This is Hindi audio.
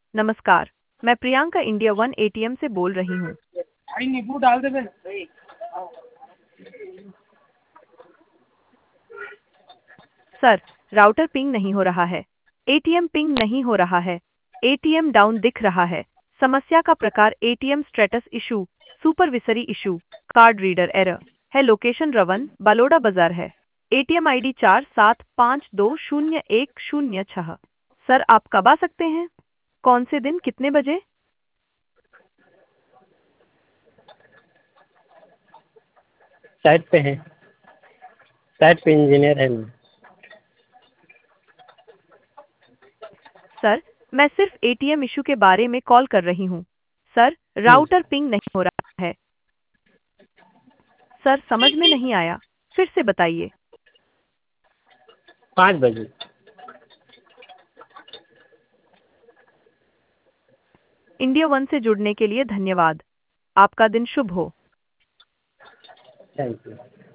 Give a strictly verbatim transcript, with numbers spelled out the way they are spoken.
नमस्कार, मैं प्रियंका इंडिया वन एटीएम से बोल रही हूँ। भाई नींबू डाल दे बे। सर, राउटर पिंग नहीं हो रहा है। एटीएम पिंग नहीं हो रहा है। एटीएम डाउन दिख रहा है। समस्या का प्रकार ATM status issue, supervisory issue, card reader error है। लोकेशन रवन, बलोड़ा बाजार है। एटीएम आईडी चार सात पाँच दो शून्य एक शून्य छह। सर, आप कब आ सकते हैं? कौन से दिन, कितने बजे? साइड पे है। साइड पे इंजीनियर है मैं। सर, मैं सिर्फ एटीएम इशू के बारे में कॉल कर रही हूँ। सर, हम्म, राउटर पिंग नहीं हो रहा है। सर, समझ में नहीं आया, फिर से बताइए। पाँच बजे। इंडिया वन से जुड़ने के लिए धन्यवाद। आपका दिन शुभ हो। Thank you.